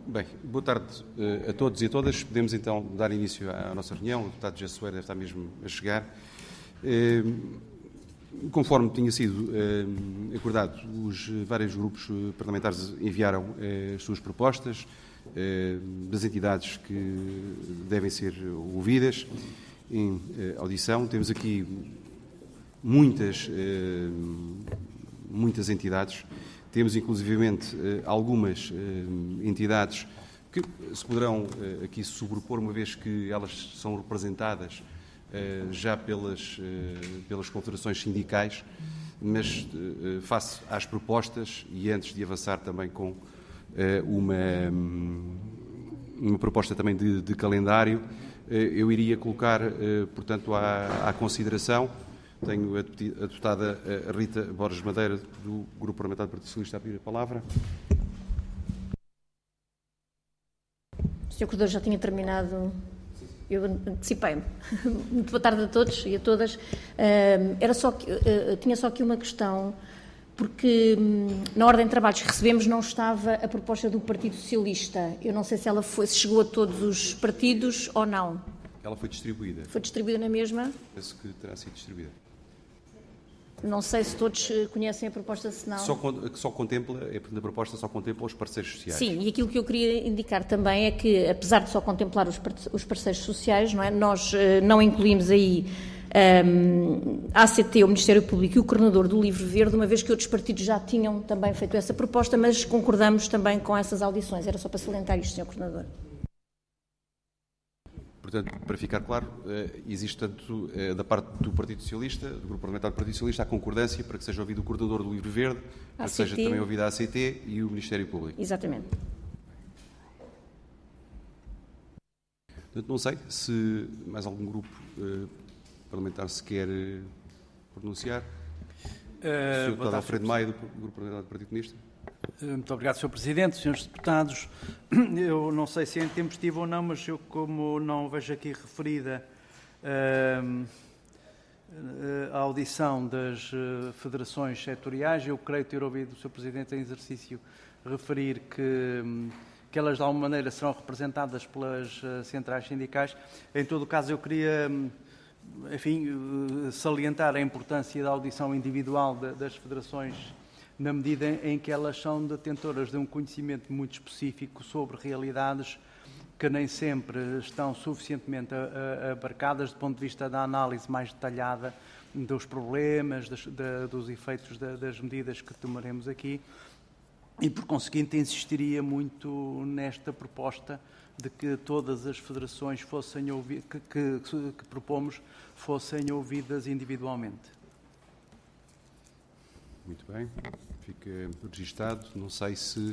Bem, boa tarde a todos e a todas. Podemos então dar início à nossa reunião. O deputado José Soeiro deve estar mesmo a chegar. Conforme tinha sido acordado, os vários grupos parlamentares enviaram as suas propostas das entidades que devem ser ouvidas em audição. Temos aqui muitas entidades. Temos, inclusivamente, algumas entidades que se poderão aqui sobrepor, uma vez que elas são representadas já pelas confederações sindicais, mas face às propostas e antes de avançar também com uma proposta também de calendário, eu iria colocar, portanto, à consideração. Tenho a deputada Rita Borges Madeira, do Grupo Parlamentar do Partido Socialista, a pedir a palavra. O Sr. Corredor já tinha terminado. Eu antecipei-me. Muito boa tarde a todos e a todas. Tinha só aqui uma questão, porque na ordem de trabalhos que recebemos não estava a proposta do Partido Socialista. Eu não sei se se chegou a todos os partidos ou não. Ela foi distribuída. Foi distribuída na mesma? Penso que terá sido distribuída. Não sei se todos conhecem a proposta, se não. Só contempla, a proposta só contempla os parceiros sociais. Sim, e aquilo que eu queria indicar também é que, apesar de só contemplar os parceiros sociais, não é, nós não incluímos aí a ACT, o Ministério Público e o Coordenador do Livro Verde, uma vez que outros partidos já tinham também feito essa proposta, mas concordamos também com essas audições. Era só para salientar isto, Sr. Coordenador. Portanto, para ficar claro, existe tanto da parte do Partido Socialista, do Grupo Parlamentar do Partido Socialista, a concordância para que seja ouvido o Coordenador do Livro Verde, para que seja também ouvida a ACT e o Ministério Público. Exatamente. Portanto, não sei se mais algum grupo parlamentar se quer pronunciar. O Sr. Deputado Alfredo Maia, do Grupo Parlamentar do Partido Comunista. Muito obrigado, Sr. Presidente, Srs. Deputados. Eu não sei se é intempestivo ou não, mas eu, como não vejo aqui referida a audição das federações setoriais, eu creio ter ouvido o Sr. Presidente em exercício referir que elas de alguma maneira serão representadas pelas centrais sindicais. Em todo o caso, eu queria, enfim, salientar a importância da audição individual das federações, na medida em que elas são detentoras de um conhecimento muito específico sobre realidades que nem sempre estão suficientemente abarcadas do ponto de vista da análise mais detalhada dos problemas, dos efeitos das medidas que tomaremos aqui, e por conseguinte insistiria muito nesta proposta de que todas as federações fossem que propomos fossem ouvidas individualmente. Muito bem, fica registado. Não sei se...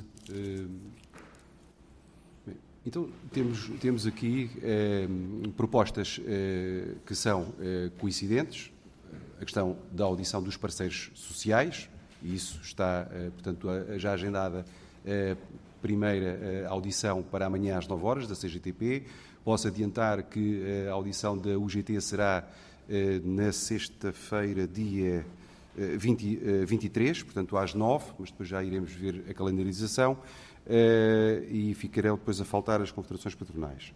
Então, temos aqui propostas que são coincidentes. A questão da audição dos parceiros sociais, e isso está, portanto, já agendada a primeira audição para amanhã às 9 horas, da CGTP. Posso adiantar que a audição da UGT será na sexta-feira, dia 23, portanto às 9, mas depois já iremos ver a calendarização e ficarão depois a faltar as confederações patronais.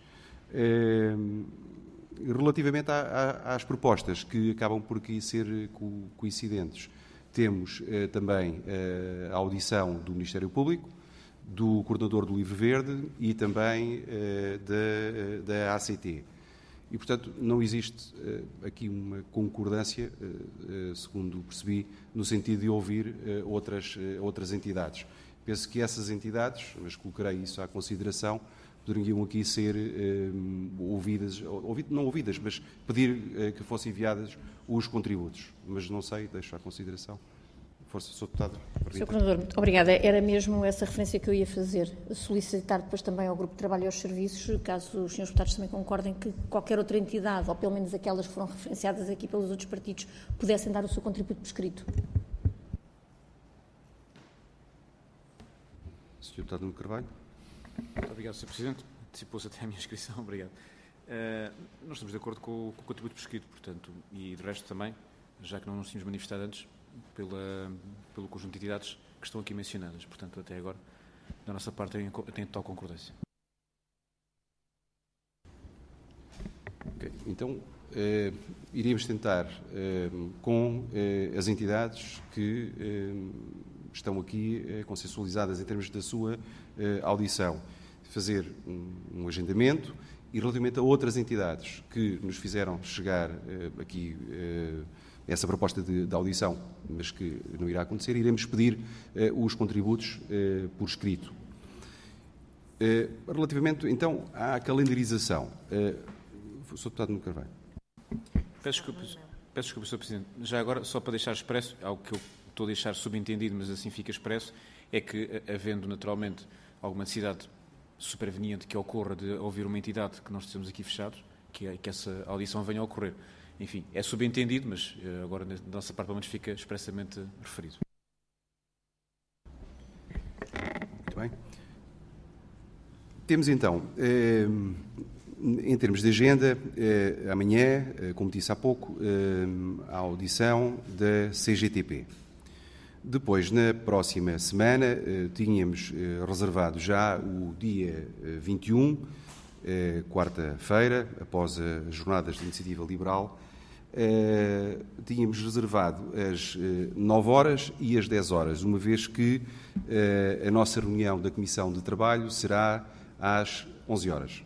Relativamente às propostas que acabam por aqui ser coincidentes, temos também a audição do Ministério Público, do Coordenador do Livro Verde e também da ACT. E, portanto, não existe aqui uma concordância, segundo percebi, no sentido de ouvir outras entidades. Penso que essas entidades, mas colocarei isso à consideração, poderiam aqui ser ouvidas, não ouvidas, mas pedir que fossem enviadas os contributos. Mas não sei, deixo à consideração. Força, Sr. Deputado. Sr. Coordenador, muito obrigada. Era mesmo essa referência que eu ia fazer. Solicitar depois também ao Grupo de Trabalho e aos Serviços, caso os Srs. Deputados também concordem, que qualquer outra entidade, ou pelo menos aquelas que foram referenciadas aqui pelos outros partidos, pudessem dar o seu contributo por escrito. Sr. Deputado Nuno Carvalho. Muito obrigado, Sr. Presidente. Antecipou-se até a minha inscrição. Obrigado. Nós estamos de acordo com o contributo por escrito, portanto, e de resto também, já que não nos tínhamos manifestado antes, pelo conjunto de entidades que estão aqui mencionadas. Portanto, até agora da nossa parte, tem total concordância. Okay. Então, iríamos tentar, com as entidades que estão aqui consensualizadas em termos da sua audição, fazer um agendamento, e relativamente a outras entidades que nos fizeram chegar aqui essa proposta de audição, mas que não irá acontecer, iremos pedir os contributos por escrito. Relativamente, então, à calendarização, Sr. Deputado Nuno Carvalho. Peço desculpa, Sr. Presidente. Já agora, só para deixar expresso, algo que eu estou a deixar subentendido, mas assim fica expresso, é que, havendo naturalmente alguma necessidade superveniente que ocorra de ouvir uma entidade que nós estamos aqui fechados, que essa audição venha a ocorrer. Enfim, é subentendido, mas agora da nossa parte, pelo menos, fica expressamente referido. Muito bem. Temos então, em termos de agenda, amanhã, como disse há pouco, a audição da CGTP. Depois, na próxima semana, tínhamos reservado já o dia 21, quarta-feira, após as jornadas de iniciativa liberal, tínhamos reservado as 9 horas e as 10 horas, uma vez que a nossa reunião da Comissão de Trabalho será às 11 horas.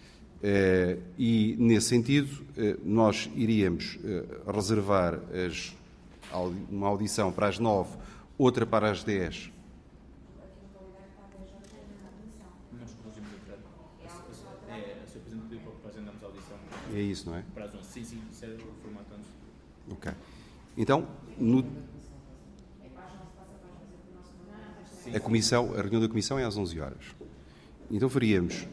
E, nesse sentido, nós iríamos reservar uma audição para as 9, outra para as 10. É isso, não é? Para as 11. Sim, isso é o formato antes. Ok. Então, a reunião da Comissão é às 11 horas. Então faríamos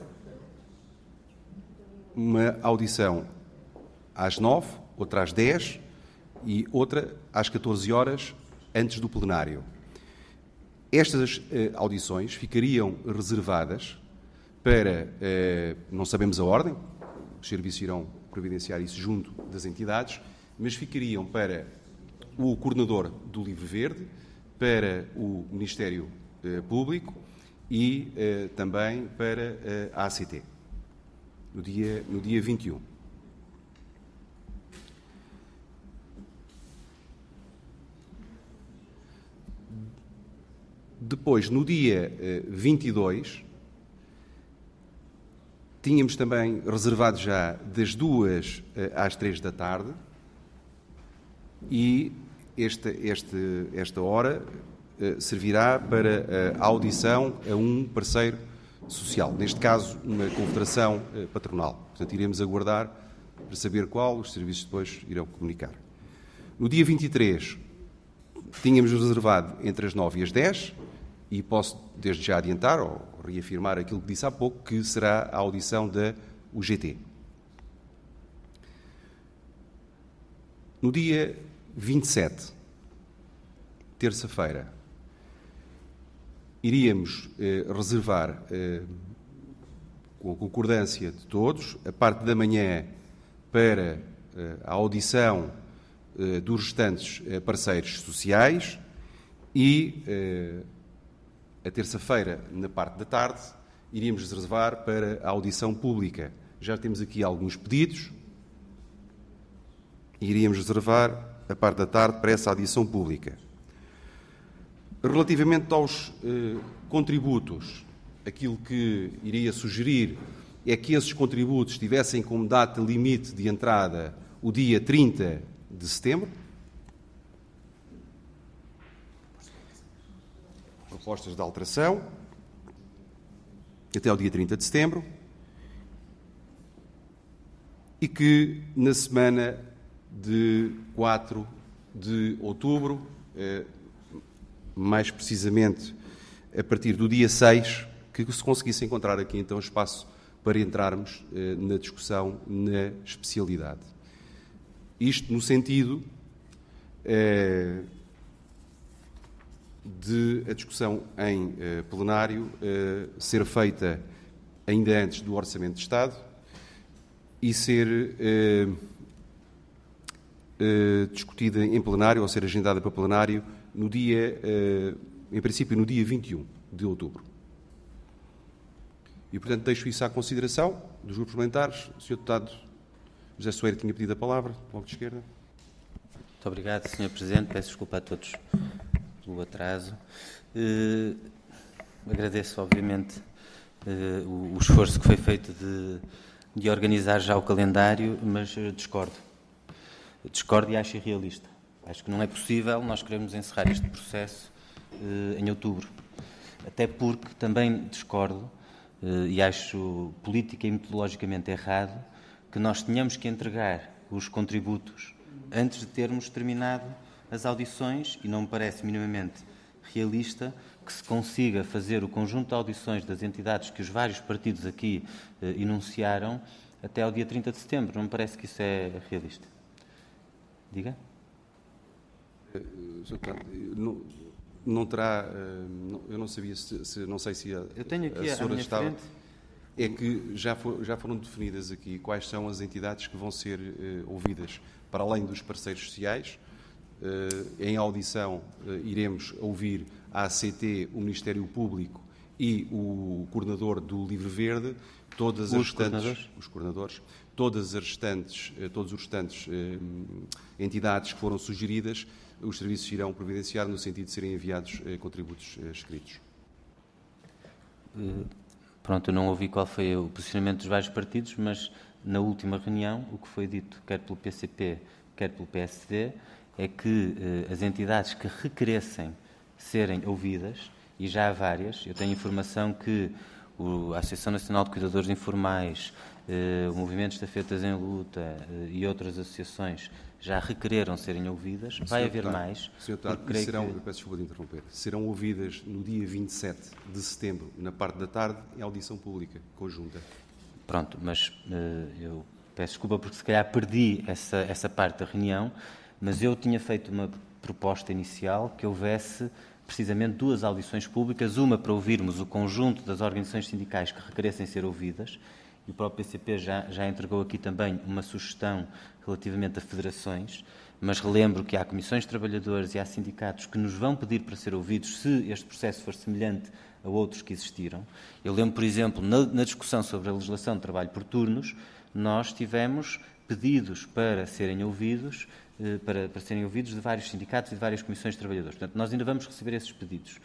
uma audição às 9, outra às 10 e outra às 14 horas antes do plenário. Estas audições ficariam reservadas para, não sabemos a ordem, os serviços irão providenciar isso junto das entidades, mas ficariam para o coordenador do Livre Verde, para o Ministério Público e também para a ACT, no dia 21. Depois, no dia 22, tínhamos também reservado já das 2 às 3 da tarde e esta hora servirá para a audição a um parceiro social, neste caso uma confederação patronal. Portanto, iremos aguardar para saber qual, os serviços depois irão comunicar. No dia 23, tínhamos reservado entre as 9 e as 10 e posso desde já adiantar ou reafirmar aquilo que disse há pouco, que será a audição da UGT. No dia 27, terça-feira, iríamos reservar, com a concordância de todos, a parte da manhã para a audição dos restantes parceiros sociais e a terça-feira, na parte da tarde, iríamos reservar para a audição pública. Já temos aqui alguns pedidos e iríamos reservar a parte da tarde para essa audição pública. Relativamente aos contributos, aquilo que iria sugerir é que esses contributos tivessem como data limite de entrada o dia 30 de setembro. Propostas de alteração até ao dia 30 de setembro e que na semana de 4 de outubro, mais precisamente a partir do dia 6, que se conseguisse encontrar aqui então espaço para entrarmos na discussão na especialidade. Isto no sentido de a discussão em plenário ser feita ainda antes do Orçamento de Estado e ser discutida em plenário ou ser agendada para plenário no dia, em princípio, no dia 21 de outubro. E, portanto, deixo isso à consideração dos grupos parlamentares. O Sr. Deputado José Soeiro tinha pedido a palavra, Bloco de Esquerda. Muito obrigado, Sr. Presidente. Peço desculpa a todos pelo atraso. Agradeço, obviamente, o esforço que foi feito de organizar já o calendário, mas discordo. Discordo e acho irrealista. Acho que não é possível nós queremos encerrar este processo em outubro. Até porque também discordo e acho política e metodologicamente errado que nós tenhamos que entregar os contributos antes de termos terminado as audições, e não me parece minimamente realista que se consiga fazer o conjunto de audições das entidades que os vários partidos aqui enunciaram até ao dia 30 de setembro. Não me parece que isso é realista. Diga? Não terá... eu não sabia não sei se eu tenho aqui a minha estava... frente. É que já foram definidas aqui quais são as entidades que vão ser ouvidas, para além dos parceiros sociais. Em audição iremos ouvir a ACT, o Ministério Público e o coordenador do Livre Verde, todos os restantes entidades que foram sugeridas, os serviços irão providenciar no sentido de serem enviados contributos escritos. Pronto, eu não ouvi qual foi o posicionamento dos vários partidos, mas na última reunião o que foi dito, quer pelo PCP, quer pelo PSD, é que as entidades que requeressem serem ouvidas, e já há várias, eu tenho informação que a Associação Nacional de Cuidadores Informais, o Movimento Estafetas em Luta e outras associações já requereram serem ouvidas. Vai haver mais. Sr. Deputado, peço desculpa de interromper, serão ouvidas no dia 27 de setembro, na parte da tarde, em audição pública conjunta. Pronto, mas eu peço desculpa porque se calhar perdi essa parte da reunião, mas eu tinha feito uma proposta inicial que houvesse precisamente duas audições públicas, uma para ouvirmos o conjunto das organizações sindicais que requeressem ser ouvidas, e o próprio PCP já entregou aqui também uma sugestão relativamente a federações, mas relembro que há comissões de trabalhadores e há sindicatos que nos vão pedir para ser ouvidos se este processo for semelhante a outros que existiram. Eu lembro, por exemplo, na discussão sobre a legislação de trabalho por turnos, nós tivemos pedidos para serem ouvidos, para serem ouvidos de vários sindicatos e de várias comissões de trabalhadores. Portanto, nós ainda vamos receber esses pedidos.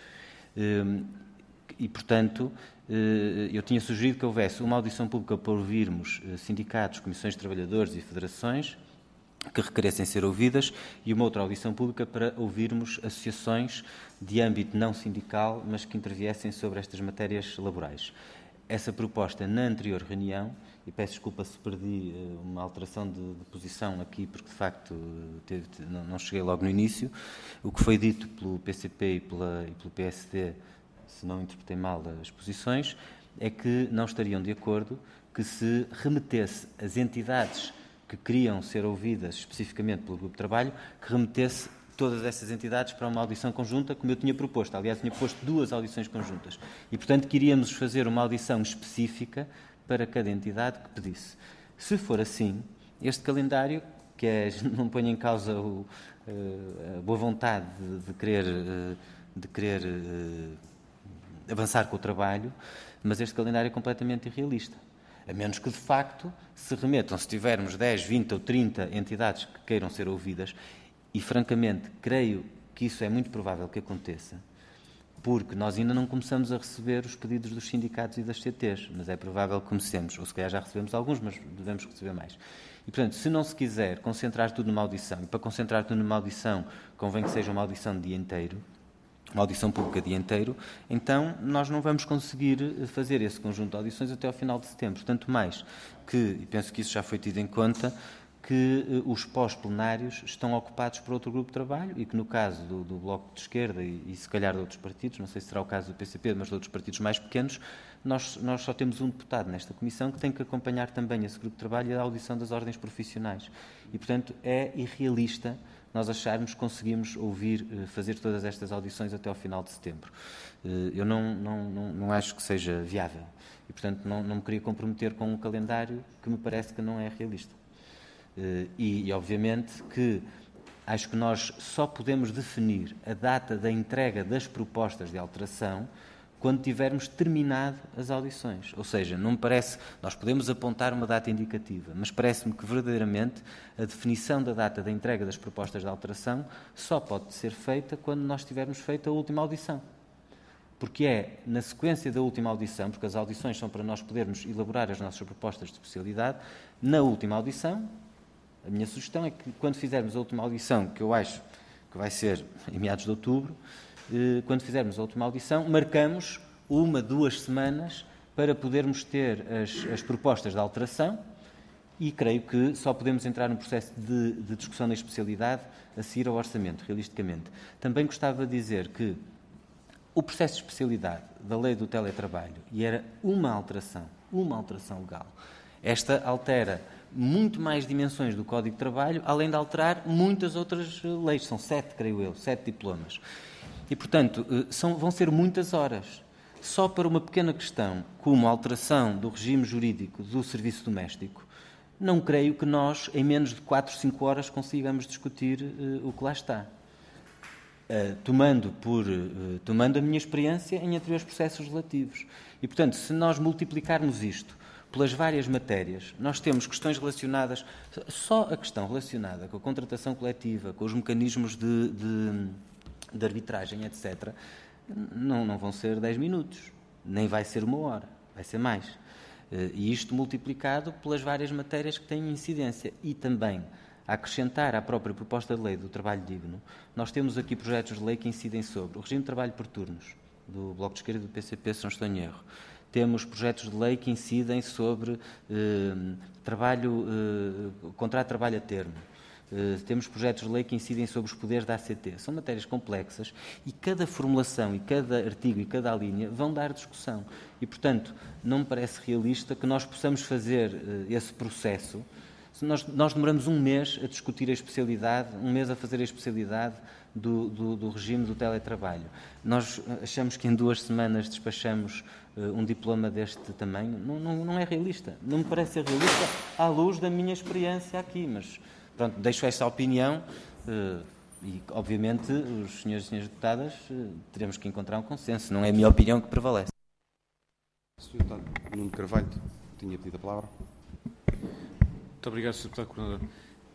E, portanto, eu tinha sugerido que houvesse uma audição pública para ouvirmos sindicatos, comissões de trabalhadores e federações que requeressem ser ouvidas, e uma outra audição pública para ouvirmos associações de âmbito não sindical, mas que interviessem sobre estas matérias laborais. Essa proposta, na anterior reunião, e peço desculpa se perdi uma alteração de posição aqui, porque de facto não cheguei logo no início, o que foi dito pelo PCP e pelo PSD, se não interpretei mal as posições, é que não estariam de acordo que se remetesse as entidades que queriam ser ouvidas especificamente pelo grupo de trabalho, que remetesse todas essas entidades para uma audição conjunta, como eu tinha proposto. Aliás, tinha proposto duas audições conjuntas. E, portanto, queríamos fazer uma audição específica para cada entidade que pedisse. Se for assim, este calendário, que não põe em causa a boa vontade de querer avançar com o trabalho, mas este calendário é completamente irrealista. A menos que, de facto, se remetam, se tivermos 10, 20 ou 30 entidades que queiram ser ouvidas, e, francamente, creio que isso é muito provável que aconteça, porque nós ainda não começamos a receber os pedidos dos sindicatos e das CTs, mas é provável que comecemos, ou se calhar já recebemos alguns, mas devemos receber mais. E, portanto, se não se quiser concentrar tudo numa audição, e para concentrar tudo numa audição convém que seja uma audição de dia inteiro, uma audição pública dia inteiro, então nós não vamos conseguir fazer esse conjunto de audições até ao final de setembro. Tanto mais que, e penso que isso já foi tido em conta, que os pós-plenários estão ocupados por outro grupo de trabalho e que, no caso do Bloco de Esquerda e se calhar de outros partidos, não sei se será o caso do PCP, mas de outros partidos mais pequenos, nós só temos um deputado nesta comissão que tem que acompanhar também esse grupo de trabalho e a audição das ordens profissionais. E, portanto, é irrealista nós acharmos que conseguimos fazer todas estas audições até ao final de setembro. Eu não acho que seja viável e, portanto, não me queria comprometer com um calendário que me parece que não é realista. E, obviamente, que acho que nós só podemos definir a data da entrega das propostas de alteração quando tivermos terminado as audições. Ou seja, não me parece, nós podemos apontar uma data indicativa, mas parece-me que verdadeiramente a definição da data da entrega das propostas de alteração só pode ser feita quando nós tivermos feito a última audição. Porque é na sequência da última audição, porque as audições são para nós podermos elaborar as nossas propostas de especialidade, na última audição, a minha sugestão é que quando fizermos a última audição, que eu acho que vai ser em meados de outubro, quando fizermos a última audição, marcamos 1-2 semanas para podermos ter as propostas de alteração e creio que só podemos entrar no processo de discussão da especialidade a seguir ao orçamento, realisticamente. Também gostava de dizer que o processo de especialidade da lei do teletrabalho, e era uma alteração legal, esta altera muito mais dimensões do Código de Trabalho, além de alterar muitas outras leis, são 7, creio eu, 7 diplomas. E, portanto, vão ser muitas horas. Só para uma pequena questão, como a alteração do regime jurídico do serviço doméstico, não creio que nós, em menos de 4, 5 horas, consigamos discutir o que lá está. Tomando a minha experiência em anteriores processos legislativos. E, portanto, se nós multiplicarmos isto pelas várias matérias, nós temos questões relacionadas, só a questão relacionada com a contratação coletiva, com os mecanismos de arbitragem, etc., não vão ser 10 minutos, nem vai ser 1 hora, vai ser mais. E isto multiplicado pelas várias matérias que têm incidência. E também, a acrescentar à própria proposta de lei do trabalho digno, nós temos aqui projetos de lei que incidem sobre o regime de trabalho por turnos, do Bloco de Esquerda e do PCP, se não estou em erro. Temos projetos de lei que incidem sobre contrato de trabalho a termo. Temos projetos de lei que incidem sobre os poderes da ACT. São matérias complexas e cada formulação e cada artigo e cada linha vão dar discussão. E, portanto, não me parece realista que nós possamos fazer esse processo. Nós demoramos 1 mês a discutir a especialidade, 1 mês a fazer a especialidade do regime do teletrabalho. Nós achamos que em 2 semanas despachamos um diploma deste tamanho. Não é realista. Não me parece ser realista à luz da minha experiência aqui, mas pronto, deixo esta opinião e, obviamente, os senhores e senhoras deputadas teremos que encontrar um consenso. Não é a minha opinião que prevalece. O Sr. Deputado Nuno Carvalho tinha pedido a palavra. Muito obrigado, Sr. Deputado Coordenador.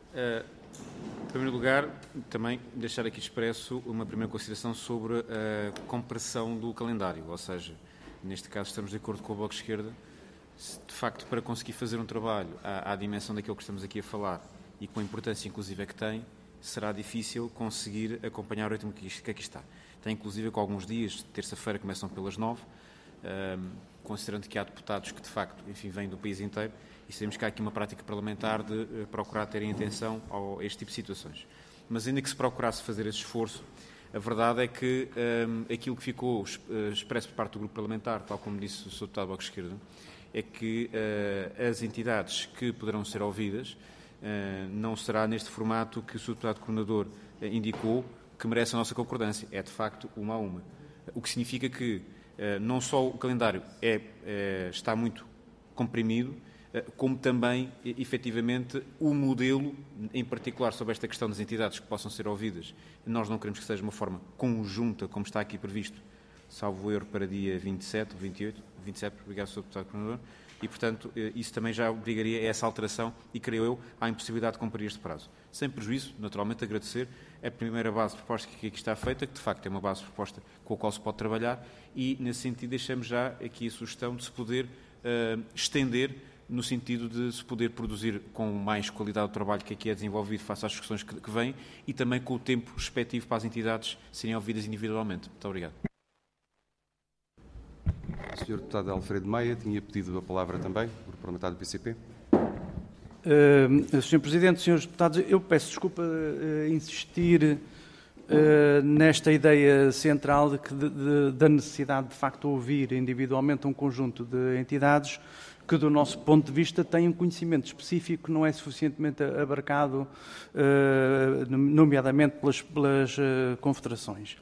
Em primeiro lugar, também deixar aqui expresso uma primeira consideração sobre a compressão do calendário, ou seja, neste caso estamos de acordo com o Bloco de Esquerda, de facto, para conseguir fazer um trabalho à dimensão daquilo que estamos aqui a falar e com a importância, inclusive, que tem, será difícil conseguir acompanhar o ritmo que aqui está. Tem, inclusive, com alguns dias, terça-feira começam pelas 9, considerando que há deputados que, de facto, enfim, vêm do país inteiro, e sabemos que há aqui uma prática parlamentar de procurar terem atenção a este tipo de situações. Mas ainda que se procurasse fazer esse esforço, a verdade é que aquilo que ficou expresso por parte do grupo parlamentar, tal como disse o Sr. Deputado do Bloco de Esquerda, é que as entidades que poderão ser ouvidas não será neste formato que o Sr. Deputado Coordenador indicou que merece a nossa concordância. É, de facto, 1 a 1. O que significa que não só o calendário está muito comprimido, como também, efetivamente, o modelo, em particular sobre esta questão das entidades que possam ser ouvidas, nós não queremos que seja uma forma conjunta, como está aqui previsto, salvo erro, para dia 27 ou 28, 27, obrigado, Sr. Deputado Coordenador, e, portanto, isso também já obrigaria a essa alteração e, creio eu, à impossibilidade de cumprir este prazo. Sem prejuízo, naturalmente, agradecer a primeira base de proposta que aqui está feita, que de facto é uma base de proposta com a qual se pode trabalhar e, nesse sentido, deixamos já aqui a sugestão de se poder estender no sentido de se poder produzir com mais qualidade o trabalho que aqui é desenvolvido face às discussões que vêm e também com o tempo respectivo para as entidades serem ouvidas individualmente. Muito obrigado. O Sr. Deputado Alfredo Maia tinha pedido a palavra também, por parlamentar do PCP. Sr. Presidente, Srs. Deputados, eu peço desculpa insistir nesta ideia central da necessidade de facto ouvir individualmente um conjunto de entidades que, do nosso ponto de vista, têm um conhecimento específico que não é suficientemente abarcado, nomeadamente pelas confederações.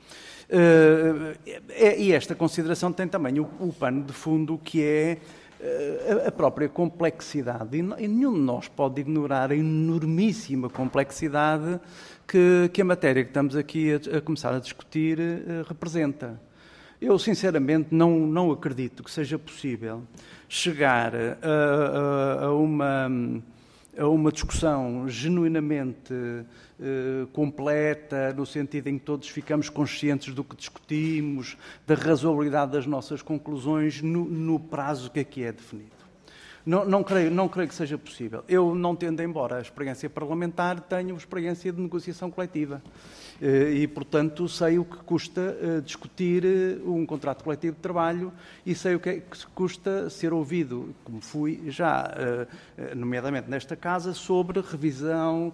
E esta consideração tem também o pano de fundo que é a própria complexidade. E nenhum de nós pode ignorar a enormíssima complexidade que a matéria que estamos aqui a começar a discutir representa. Eu, sinceramente, não acredito que seja possível chegar a uma discussão genuinamente completa, no sentido em que todos ficamos conscientes do que discutimos, da razoabilidade das nossas conclusões, no prazo que aqui é definido. Não creio que seja possível. Eu, não tendo embora a experiência parlamentar, tenho experiência de negociação coletiva. E, portanto, sei o que custa discutir um contrato coletivo de trabalho e sei o que é que custa ser ouvido, como fui já, nomeadamente nesta casa, sobre revisão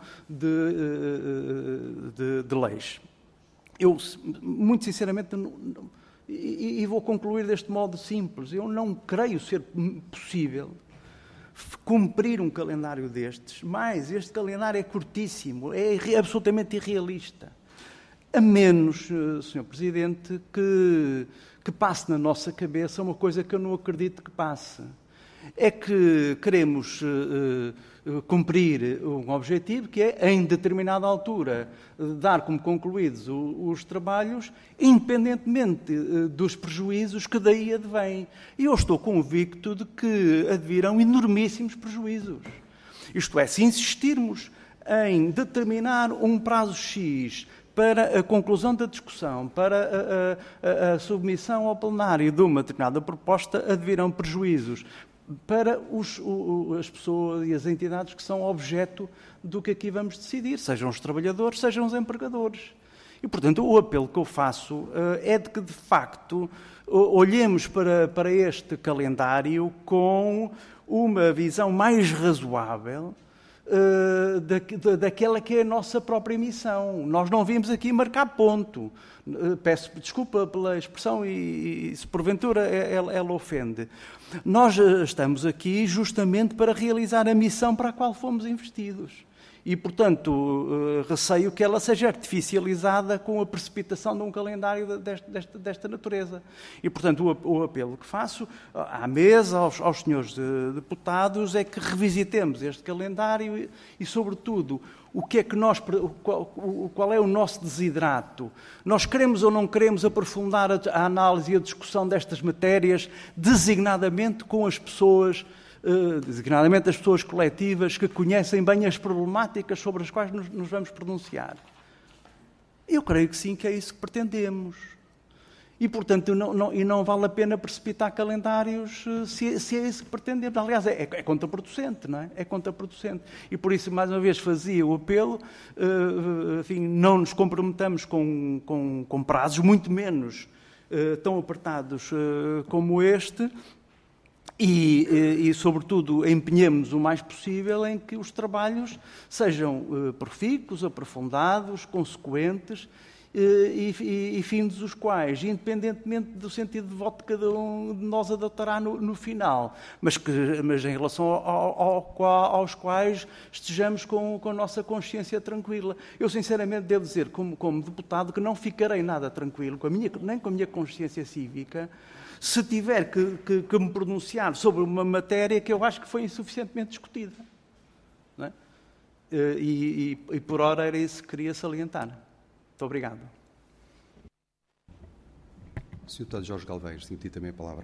de leis. Eu, muito sinceramente, e vou concluir deste modo simples, eu não creio ser possível cumprir um calendário destes, mas este calendário é curtíssimo, é absolutamente irrealista. A menos, Sr. Presidente, que passe na nossa cabeça uma coisa que eu não acredito que passe. É que queremos cumprir um objetivo que é, em determinada altura, dar como concluídos os trabalhos, independentemente dos prejuízos que daí advêm. E eu estou convicto de que advirão enormíssimos prejuízos. Isto é, se insistirmos em determinar um prazo X para a conclusão da discussão, para a submissão ao plenário de uma determinada proposta, advirão prejuízos para as pessoas e as entidades que são objeto do que aqui vamos decidir, sejam os trabalhadores, sejam os empregadores. E, portanto, o apelo que eu faço é de que, de facto, olhemos para este calendário com uma visão mais razoável daquela que é a nossa própria missão. Nós não vimos aqui marcar ponto. Peço desculpa pela expressão e se porventura ela ofende. Nós estamos aqui justamente para realizar a missão para a qual fomos investidos. E, portanto, receio que ela seja artificializada com a precipitação de um calendário desta natureza. E, portanto, o apelo que faço à mesa, aos senhores deputados, é que revisitemos este calendário e, sobretudo, o que é que qual é o nosso desidrato? Nós queremos ou não queremos aprofundar a análise e a discussão destas matérias, designadamente com as pessoas, designadamente as pessoas coletivas que conhecem bem as problemáticas sobre as quais nos vamos pronunciar? Eu creio que sim, que é isso que pretendemos. E, portanto, não vale a pena precipitar calendários se é isso que pretendemos. Aliás, é contraproducente, não é? É contraproducente. E, por isso, mais uma vez, fazia o apelo, enfim, não nos comprometamos com prazos, muito menos tão apertados como este, e, sobretudo, empenhemos o mais possível em que os trabalhos sejam profícuos, aprofundados, consequentes, e fins os quais, independentemente do sentido de voto que cada um de nós adotará no final, mas em relação aos quais estejamos com a nossa consciência tranquila. Eu, sinceramente, devo dizer, como deputado, que não ficarei nada tranquilo, nem com a minha consciência cívica, se tiver que me pronunciar sobre uma matéria que eu acho que foi insuficientemente discutida. Não é? E por ora era isso que queria salientar. Muito obrigado. Sr. Deputado Jorge Galveiros, tenho tido também a palavra.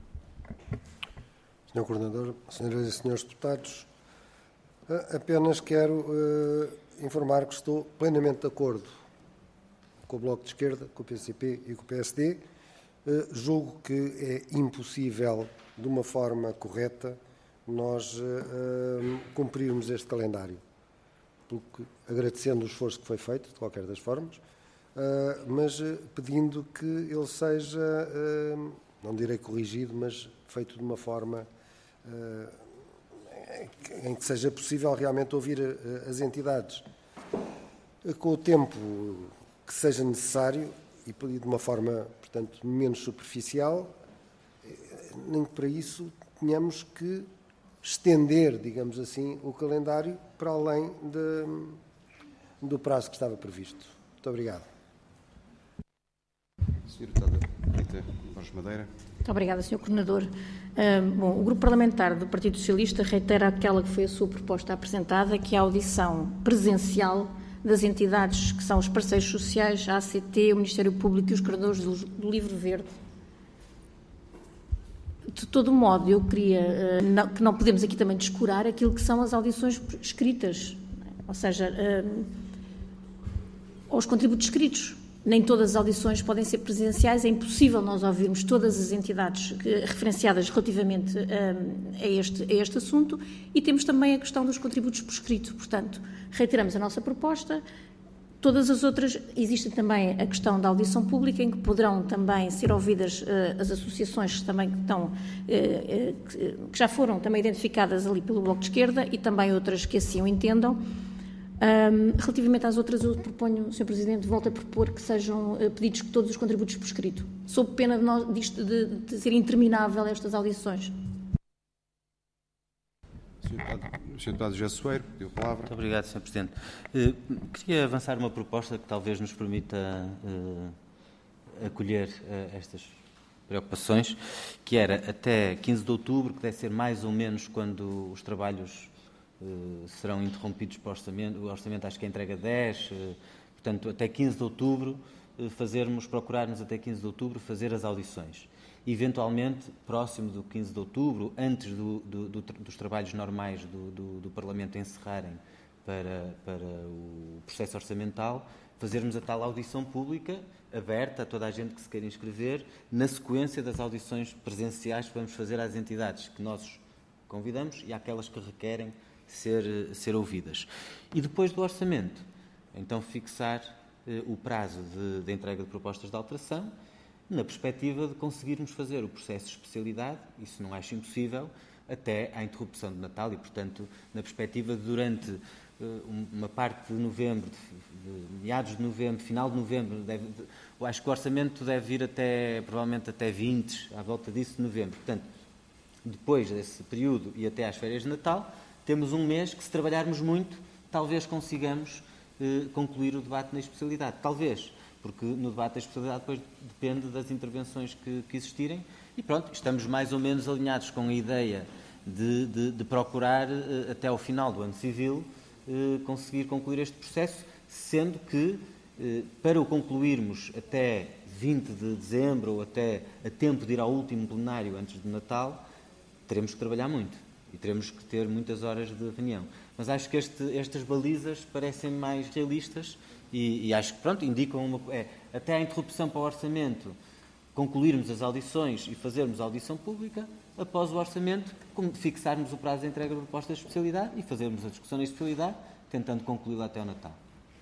Sr. Coordenador, senhoras e senhores deputados, apenas quero informar que estou plenamente de acordo com o Bloco de Esquerda, com o PCP e com o PSD. Julgo que é impossível, de uma forma correta, nós cumprirmos este calendário. Porque, agradecendo o esforço que foi feito, de qualquer das formas, mas pedindo que ele seja, não direi corrigido, mas feito de uma forma em que seja possível realmente ouvir as entidades com o tempo que seja necessário e de uma forma, portanto, menos superficial, nem que para isso tenhamos que estender, digamos assim, o calendário para além do prazo que estava previsto. Muito obrigado. Sra. Deputada Rita Borges Madeira. Muito obrigada, Sr. Coordenador. O Grupo Parlamentar do Partido Socialista reitera aquela que foi a sua proposta apresentada, que é a audição presencial das entidades que são os parceiros sociais, a ACT, o Ministério Público e os coordenadores do Livro Verde, De todo modo, eu queria que não podemos aqui também descurar aquilo que são as audições escritas, ou seja, os contributos escritos. Nem todas as audições podem ser presenciais, é impossível nós ouvirmos todas as entidades referenciadas relativamente a este assunto, e temos também a questão dos contributos por escrito. Portanto, reiteramos a nossa proposta. Todas as outras, existe também a questão da audição pública, em que poderão também ser ouvidas as associações que também que já foram também identificadas ali pelo Bloco de Esquerda, e também outras que assim o entendam. Relativamente às outras, eu proponho, Sr. Presidente, volto a propor que sejam pedidos todos os contributos por escrito, sob pena de ser interminável estas audições. Sr. Deputado José Soeiro, pediu a palavra. Muito obrigado, Sr. Presidente. Queria avançar uma proposta que talvez nos permita acolher estas preocupações, que era até 15 de outubro, que deve ser mais ou menos quando os trabalhos serão interrompidos para o orçamento, acho que é entrega 10, portanto, até 15 de outubro, procurarmos até 15 de outubro fazer as audições. Eventualmente, próximo do 15 de outubro, antes dos trabalhos normais do Parlamento encerrarem para o processo orçamental, fazermos a tal audição pública, aberta a toda a gente que se queira inscrever, na sequência das audições presenciais que vamos fazer às entidades que nós convidamos e àquelas que requerem ser ouvidas. E depois do orçamento, então fixar o prazo de entrega de propostas de alteração, na perspectiva de conseguirmos fazer o processo de especialidade, isso não acho impossível, até à interrupção de Natal e, portanto, na perspectiva de durante uma parte de novembro, de meados de novembro, final de novembro, eu acho que o orçamento deve vir provavelmente até 20, à volta disso, de novembro. Portanto, depois desse período e até às férias de Natal, temos um mês que, se trabalharmos muito, talvez consigamos concluir o debate na especialidade. Talvez, porque no debate da especialidade depois depende das intervenções que existirem. E pronto, estamos mais ou menos alinhados com a ideia de procurar, até ao final do ano civil, conseguir concluir este processo, sendo que, para o concluirmos até 20 de dezembro ou até a tempo de ir ao último plenário antes de Natal, teremos que trabalhar muito. E teremos que ter muitas horas de reunião. Mas acho que estas balizas parecem mais realistas e acho que, pronto, indicam até a interrupção para o orçamento, concluirmos as audições e fazermos a audição pública, após o orçamento, fixarmos o prazo de entrega de propostas de especialidade e fazermos a discussão na especialidade, tentando concluí-la até ao Natal.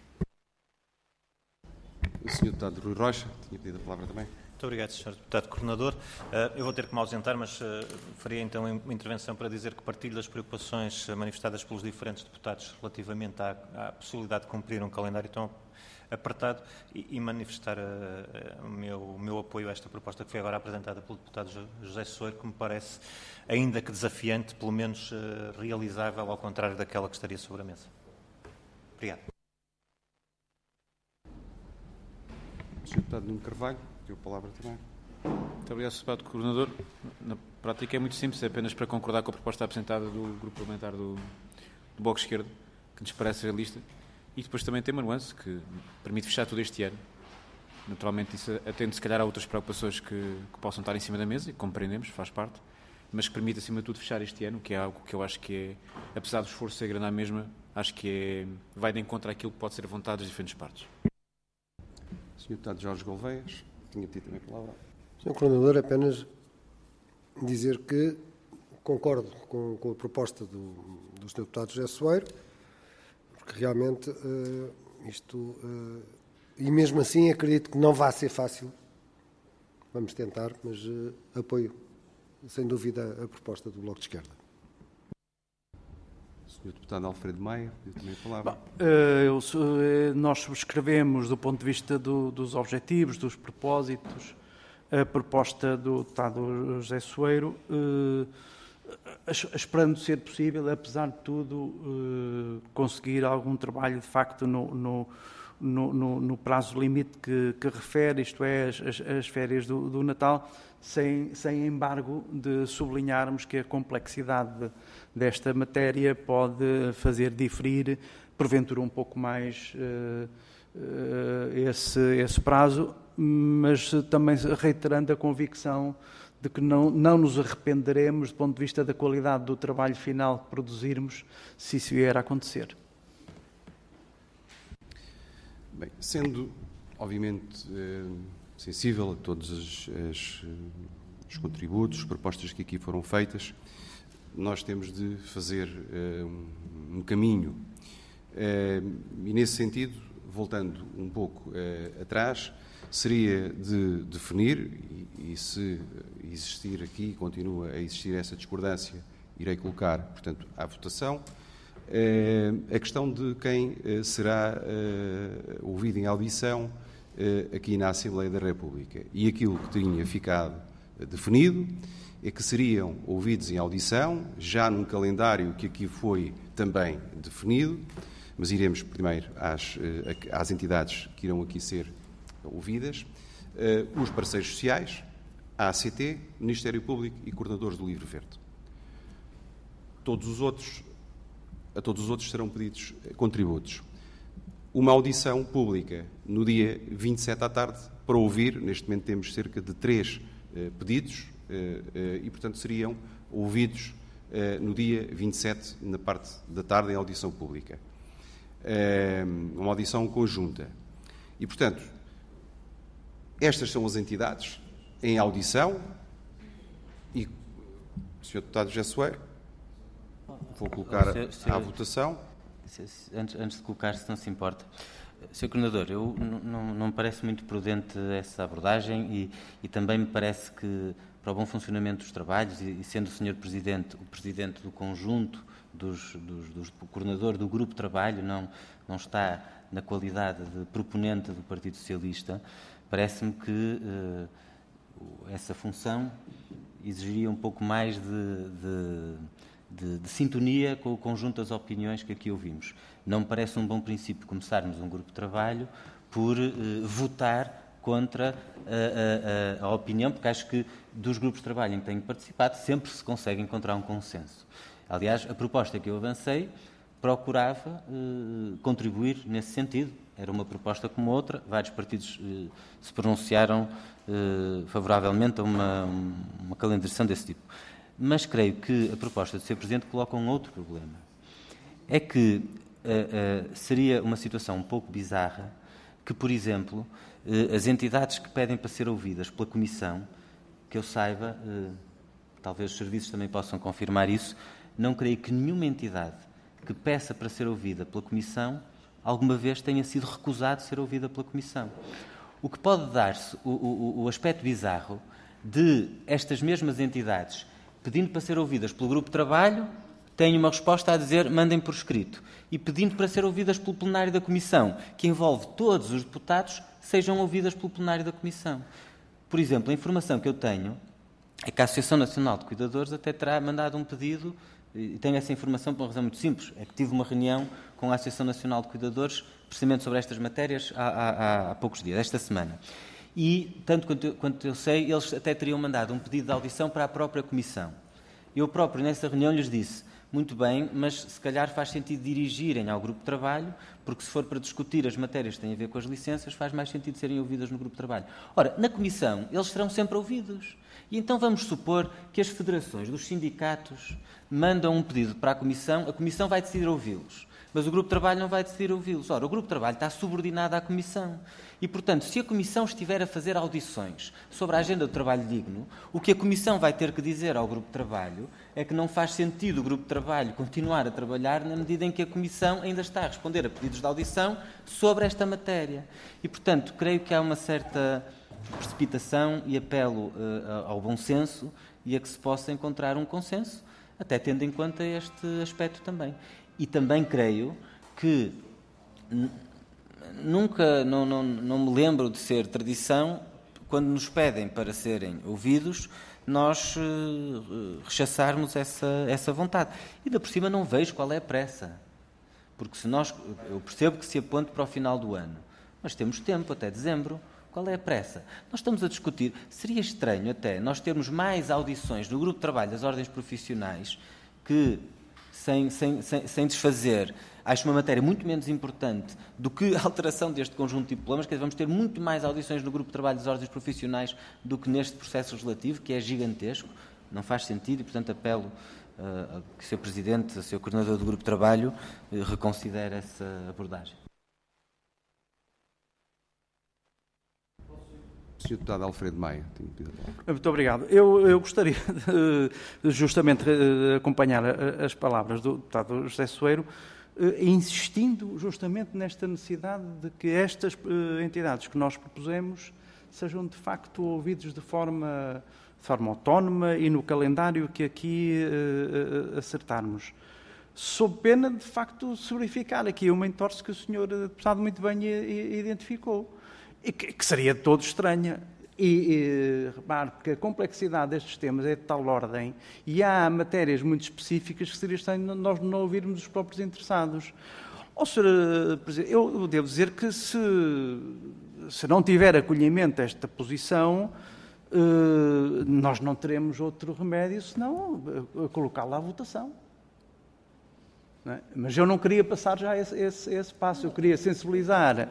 O Sr. Deputado Rui Rocha tinha pedido a palavra também. Muito obrigado, Sr. Deputado Coordenador. Eu vou ter que me ausentar, mas faria então uma intervenção para dizer que partilho das preocupações manifestadas pelos diferentes deputados relativamente à possibilidade de cumprir um calendário tão apertado e manifestar o meu apoio a esta proposta que foi agora apresentada pelo deputado José Soeiro, que me parece, ainda que desafiante, pelo menos realizável, ao contrário daquela que estaria sobre a mesa. Obrigado. Sr. Deputado Nuno Carvalho, deu a palavra também. Muito obrigado, Sr. Deputado Coordenador. Na prática é muito simples, é apenas para concordar com a proposta apresentada do Grupo Parlamentar do Bloco de Esquerda, que nos parece realista, e depois também tem uma nuance que permite fechar tudo este ano. Naturalmente, isso atende se calhar a outras preocupações que possam estar em cima da mesa, e compreendemos, faz parte, mas que permite, acima de tudo, fechar este ano, que é algo que eu acho que é, apesar do esforço ser grande à mesma, acho que vai de encontro àquilo que pode ser a vontade das diferentes partes. Sr. Deputado Jorge Gouveias, tinha pedido também a palavra. Sr. Coordenador, apenas dizer que concordo com a proposta do Sr. Deputado José Soeiro, porque realmente e mesmo assim acredito que não vai ser fácil, vamos tentar, mas apoio sem dúvida a proposta do Bloco de Esquerda. Sr. Deputado Alfredo Maia, pediu também a palavra. Nós subscrevemos, do ponto de vista dos objetivos, dos propósitos, a proposta do deputado José Soeiro, esperando ser possível, apesar de tudo, conseguir algum trabalho, de facto, no prazo limite que refere, isto é, as férias do Natal, sem embargo de sublinharmos que a complexidade desta matéria pode fazer diferir, porventura, um pouco mais esse prazo, mas também reiterando a convicção de que não nos arrependeremos do ponto de vista da qualidade do trabalho final que produzirmos, se isso vier a acontecer. Bem, sendo, obviamente, sensível a todos os contributos, propostas que aqui foram feitas, nós temos de fazer um caminho. E, nesse sentido, voltando um pouco atrás, seria de definir, e se existir aqui, continua a existir essa discordância, irei colocar, portanto, à votação, a questão de quem será ouvido em audição aqui na Assembleia da República. E aquilo que tinha ficado definido é que seriam ouvidos em audição, já num calendário que aqui foi também definido, mas iremos primeiro às entidades que irão aqui ser ouvidas, os parceiros sociais, a ACT, Ministério Público e coordenadores do Livro Verde. A todos os outros serão pedidos contributos. Uma audição pública no dia 27 à tarde para ouvir, neste momento temos cerca de 3 pedidos e, portanto, seriam ouvidos no dia 27, na parte da tarde, em audição pública. Uma audição conjunta. E, portanto, estas são as entidades em audição e, Sr. Deputado Jessué, vou colocar à votação. Antes de colocar, se não se importa. Sr. Coordenador, não me parece muito prudente essa abordagem e também me parece que, para o bom funcionamento dos trabalhos, e sendo o Sr. Presidente o Presidente do conjunto do coordenador do grupo de trabalho, não está na qualidade de proponente do Partido Socialista, parece-me que essa função exigiria um pouco mais de sintonia com o conjunto das opiniões que aqui ouvimos. Não me parece um bom princípio começarmos um grupo de trabalho por votar contra a opinião, porque acho que dos grupos de trabalho em que tenho participado sempre se consegue encontrar um consenso. Aliás, a proposta que eu avancei procurava contribuir nesse sentido. Era uma proposta como outra, vários partidos se pronunciaram favoravelmente a uma calendarização desse tipo. Mas creio que a proposta de Sr. Presidente coloca um outro problema. É que seria uma situação um pouco bizarra que, por exemplo, as entidades que pedem para ser ouvidas pela Comissão, que eu saiba, talvez os serviços também possam confirmar isso, não creio que nenhuma entidade que peça para ser ouvida pela Comissão alguma vez tenha sido recusado de ser ouvida pela Comissão. O que pode dar-se o aspecto bizarro de estas mesmas entidades pedindo para ser ouvidas pelo grupo de trabalho, têm uma resposta a dizer mandem por escrito. E pedindo para ser ouvidas pelo plenário da Comissão, que envolve todos os deputados, sejam ouvidas pelo plenário da Comissão. Por exemplo, a informação que eu tenho é que a Associação Nacional de Cuidadores até terá mandado um pedido, e tenho essa informação por uma razão muito simples, é que tive uma reunião com a Associação Nacional de Cuidadores, precisamente sobre estas matérias, há poucos dias, esta semana. E, tanto quanto eu sei, eles até teriam mandado um pedido de audição para a própria Comissão. Eu próprio, nessa reunião, lhes disse, muito bem, mas se calhar faz sentido dirigirem ao grupo de trabalho, porque se for para discutir as matérias que têm a ver com as licenças, faz mais sentido serem ouvidas no grupo de trabalho. Ora, na Comissão, eles serão sempre ouvidos. E então vamos supor que as federações dos sindicatos mandam um pedido para a Comissão vai decidir ouvi-los. Mas o grupo de trabalho não vai decidir ouvi-los. Ora, o grupo de trabalho está subordinado à Comissão. E, portanto, se a Comissão estiver a fazer audições sobre a agenda do trabalho digno, o que a Comissão vai ter que dizer ao grupo de trabalho é que não faz sentido o grupo de trabalho continuar a trabalhar na medida em que a Comissão ainda está a responder a pedidos de audição sobre esta matéria. E, portanto, creio que há uma certa precipitação e apelo ao bom senso e a que se possa encontrar um consenso, até tendo em conta este aspecto também. E também creio que nunca, não me lembro de ser tradição, quando nos pedem para serem ouvidos, nós rechaçarmos essa vontade. E, ainda por cima, não vejo qual é a pressa. Porque eu percebo que se aponte para o final do ano, mas temos tempo, até dezembro. Qual é a pressa? Nós estamos a discutir, seria estranho até nós termos mais audições no grupo de trabalho das ordens profissionais que, sem desfazer acho uma matéria muito menos importante do que a alteração deste conjunto de problemas, que vamos ter muito mais audições no grupo de trabalho das ordens profissionais do que neste processo legislativo, que é gigantesco, não faz sentido e, portanto, apelo que o Sr. Presidente, o Sr. Coordenador do grupo de trabalho, reconsidere essa abordagem. Sr. Deputado Alfredo Maia, tenho pedido a palavra. Muito obrigado. Eu gostaria de justamente acompanhar as palavras do deputado José Soeiro, insistindo justamente nesta necessidade de que estas entidades que nós propusemos sejam de facto ouvidos de forma autónoma e no calendário que aqui acertarmos. Sob pena, de facto, se verificar aqui uma entorse que o Sr. Deputado muito bem identificou, e que seria de todo estranha. Repare, porque a complexidade destes temas é de tal ordem e há matérias muito específicas que seria estranho nós não ouvirmos os próprios interessados. Sr. Presidente, eu devo dizer que se não tiver acolhimento a esta posição, nós não teremos outro remédio senão colocá-la à votação. Não é? Mas eu não queria passar já esse passo, eu queria sensibilizar,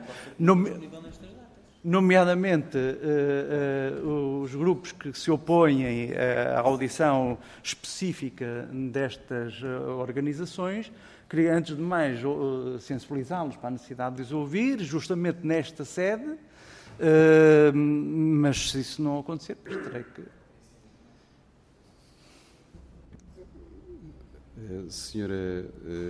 nomeadamente os grupos que se opõem à audição específica destas organizações. Queria, antes de mais, sensibilizá-los para a necessidade de os ouvir, justamente nesta sede, mas se isso não acontecer, terei que... Senhora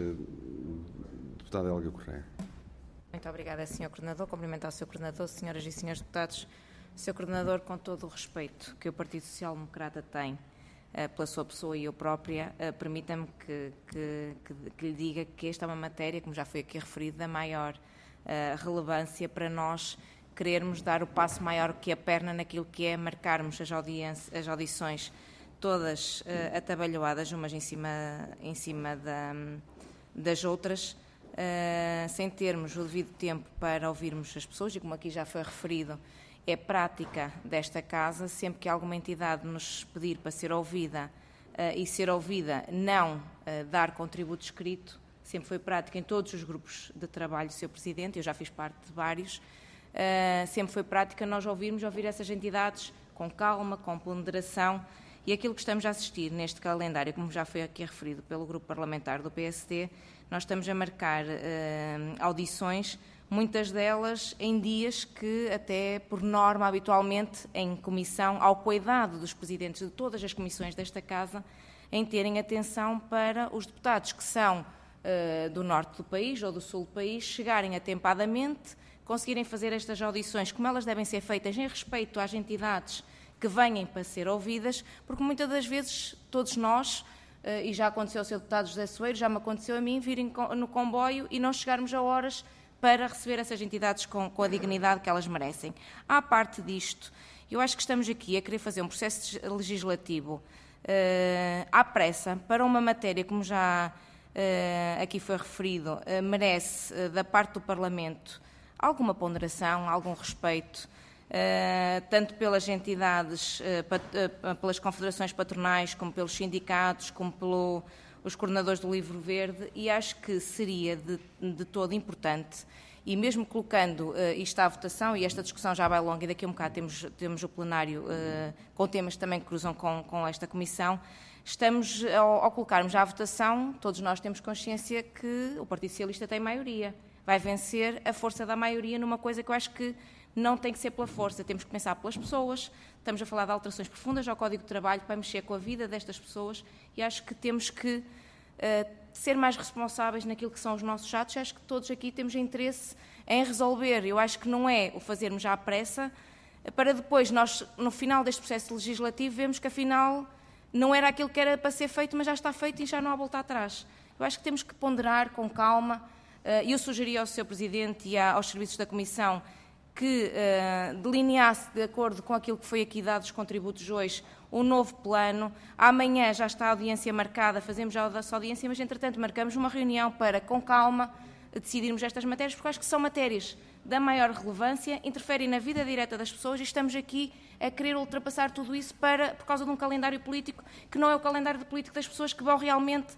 Deputada Helga Correia. Muito obrigada, Sr. Coordenador. Cumprimentar o Sr. Coordenador, senhoras e senhores deputados. Sr. Coordenador, com todo o respeito que o Partido Social Democrata tem pela sua pessoa e eu própria, permita-me que lhe diga que esta é uma matéria, como já foi aqui referido, da maior relevância para nós querermos dar o passo maior que a perna naquilo que é marcarmos as audições todas atabalhoadas, umas em cima das outras, sem termos o devido tempo para ouvirmos as pessoas, e como aqui já foi referido, é prática desta Casa, sempre que alguma entidade nos pedir para ser ouvida e ser ouvida, não dar contributo escrito, sempre foi prática em todos os grupos de trabalho, Sr. Presidente, eu já fiz parte de vários, sempre foi prática nós ouvir essas entidades com calma, com ponderação, e aquilo que estamos a assistir neste calendário, como já foi aqui referido pelo grupo parlamentar do PSD, nós estamos a marcar audições, muitas delas em dias que, até por norma, habitualmente, em comissão, ao cuidado dos presidentes de todas as comissões desta Casa, em terem atenção para os deputados que são do norte do país ou do sul do país, chegarem atempadamente, conseguirem fazer estas audições como elas devem ser feitas em respeito às entidades que venham para ser ouvidas, porque muitas das vezes todos nós, e já aconteceu ao Sr. Deputado José Soeiro, já me aconteceu a mim, virem no comboio e não chegarmos a horas para receber essas entidades com a dignidade que elas merecem. À parte disto, eu acho que estamos aqui a querer fazer um processo legislativo à pressa para uma matéria, como já aqui foi referido, merece da parte do Parlamento alguma ponderação, algum respeito, tanto pelas entidades, pelas confederações patronais, como pelos sindicatos, como pelos coordenadores do Livro Verde, e acho que seria de todo importante, e mesmo colocando isto à votação, e esta discussão já vai longa, e daqui a um bocado temos o plenário com temas também que cruzam com esta comissão, estamos, ao colocarmos à votação, todos nós temos consciência que o Partido Socialista tem maioria, vai vencer a força da maioria numa coisa que eu acho que não tem que ser pela força, temos que pensar pelas pessoas, estamos a falar de alterações profundas ao Código de Trabalho para mexer com a vida destas pessoas e acho que temos que ser mais responsáveis naquilo que são os nossos atos, acho que todos aqui temos interesse em resolver, eu acho que não é o fazermos à pressa, para depois nós, no final deste processo legislativo, vemos que afinal não era aquilo que era para ser feito, mas já está feito e já não há volta atrás. Eu acho que temos que ponderar com calma, eu sugeri ao Sr. Presidente e aos serviços da Comissão que delineasse, de acordo com aquilo que foi aqui dado os contributos hoje, um novo plano. Amanhã já está a audiência marcada, fazemos já essa audiência, mas, entretanto, marcamos uma reunião para, com calma, decidirmos estas matérias, porque acho que são matérias da maior relevância, interferem na vida direta das pessoas e estamos aqui a querer ultrapassar tudo isso por causa de um calendário político que não é o calendário político das pessoas que vão realmente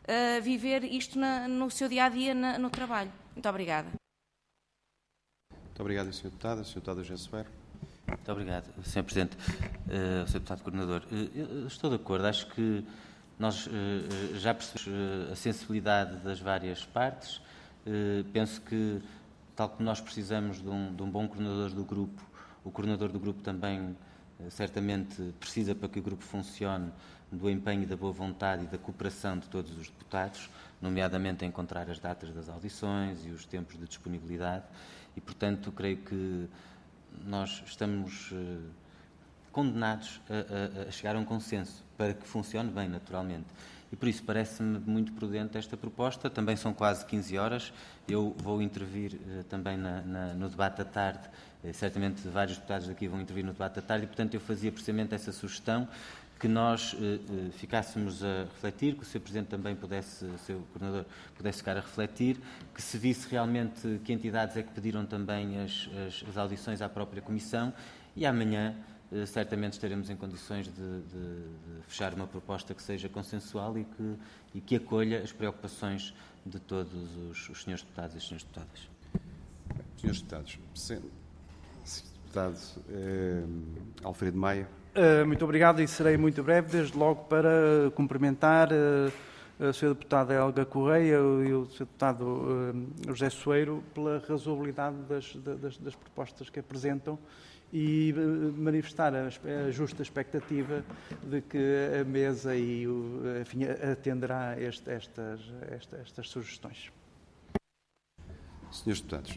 viver isto no seu dia-a-dia no trabalho. Muito obrigada. Muito obrigado, Sr. Deputado. Sr. Deputado José Soeiro. Muito obrigado, Sr. Presidente. Sr. Deputado Coordenador, eu estou de acordo. Acho que nós já percebemos a sensibilidade das várias partes. Penso que, tal como nós precisamos de um bom coordenador do grupo, o coordenador do grupo também certamente precisa, para que o grupo funcione, do empenho e da boa vontade e da cooperação de todos os deputados, nomeadamente a encontrar as datas das audições e os tempos de disponibilidade. E, portanto, creio que nós estamos condenados a chegar a um consenso para que funcione bem, naturalmente. E por isso parece-me muito prudente esta proposta. Também são quase 15 horas. Eu vou intervir também no debate da tarde. Certamente vários deputados daqui vão intervir no debate da tarde e, portanto, eu fazia precisamente essa sugestão, que nós ficássemos a refletir, que o Sr. Presidente também pudesse, o Sr. Coordenador, pudesse ficar a refletir, que se visse realmente que entidades é que pediram também as audições à própria Comissão, e amanhã certamente estaremos em condições de fechar uma proposta que seja consensual e que acolha as preocupações de todos os senhores deputados e as senhoras deputadas. Senhores deputados, deputado Alfredo Maia. Muito obrigado e serei muito breve, desde logo para cumprimentar a Sra. Deputada Helga Correia e o Sr. Deputado José Soeiro pela razoabilidade das propostas que apresentam e manifestar a justa expectativa de que a mesa enfim, atenderá estas sugestões. Senhores deputados,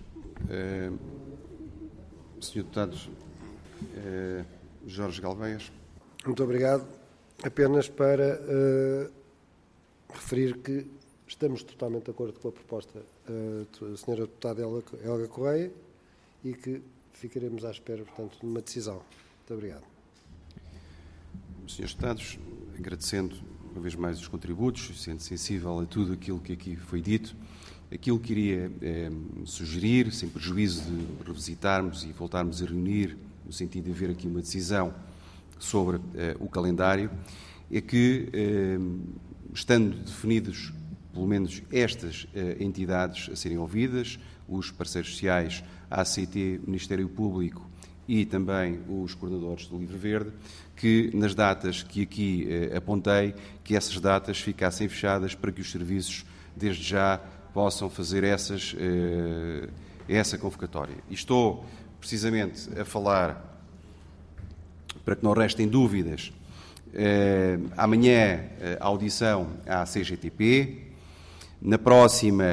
Sr. Deputado Jorge Galveias. Muito obrigado. Apenas para referir que estamos totalmente de acordo com a proposta da Sra. Deputada Helga Correia e que ficaremos à espera, portanto, de uma decisão. Muito obrigado. Senhores deputados, agradecendo uma vez mais os contributos, sendo sensível a tudo aquilo que aqui foi dito, aquilo que iria sugerir, sem prejuízo de revisitarmos e voltarmos a reunir, no sentido de haver aqui uma decisão sobre o calendário, é que, estando definidos, pelo menos estas entidades a serem ouvidas, os parceiros sociais, a ACT, o Ministério Público e também os coordenadores do Livre Verde, que nas datas que aqui apontei, que essas datas ficassem fechadas para que os serviços, desde já, possam fazer essa convocatória. E estou precisamente a falar, para que não restem dúvidas, amanhã a audição à CGTP, na próxima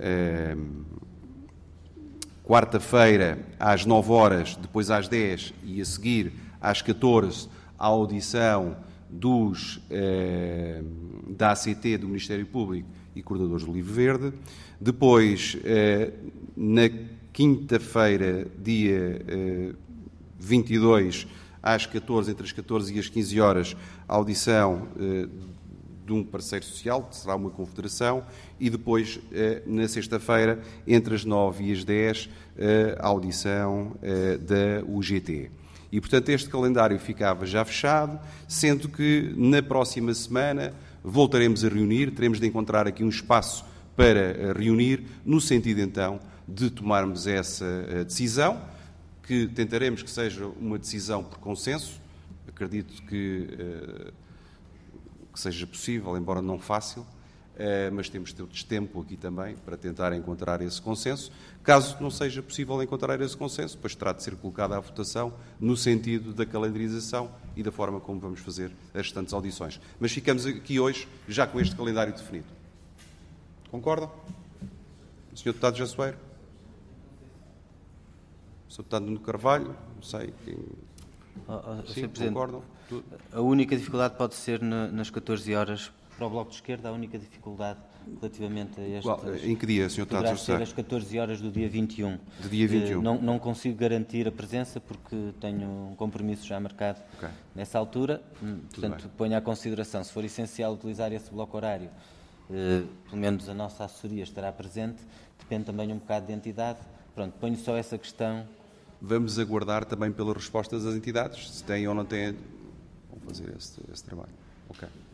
quarta-feira às 9 horas, depois às 10 e a seguir às 14, a audição da ACT, do Ministério Público e coordenadores do Livre Verde. Depois, na quinta-feira, dia 22, às 14, entre as 14 e as 15 horas, a audição de um parceiro social, que será uma confederação, e depois, na sexta-feira, entre as 9 e as 10, a audição da UGT. E, portanto, este calendário ficava já fechado, sendo que na próxima semana voltaremos a reunir, teremos de encontrar aqui um espaço para reunir, no sentido, então, de tomarmos essa decisão, que tentaremos que seja uma decisão por consenso. Acredito que seja possível, embora não fácil, mas temos de ter tempo aqui também para tentar encontrar esse consenso. Caso não seja possível encontrar esse consenso, depois terá de ser colocada à votação no sentido da calendarização e da forma como vamos fazer as restantes audições. Mas ficamos aqui hoje já com este calendário definido. Concordam? O Sr. Deputado José Soeiro? O Sr. Deputado Nuno Carvalho? Não sei quem... Sim, concordam? A única dificuldade pode ser nas 14 horas. Para o Bloco de Esquerda, a única dificuldade relativamente a estas... Em que dia, Sr. Deputado José? Poderá ser às 14 horas do dia 21. Do dia 21. Não consigo garantir a presença porque tenho um compromisso já marcado nessa altura. Portanto, ponho à consideração, se for essencial utilizar esse bloco horário, pelo menos a nossa assessoria estará presente, depende também um bocado da entidade. Pronto, ponho só essa questão. Vamos aguardar também pelas respostas das entidades, se têm ou não têm... Vão fazer esse trabalho. Ok.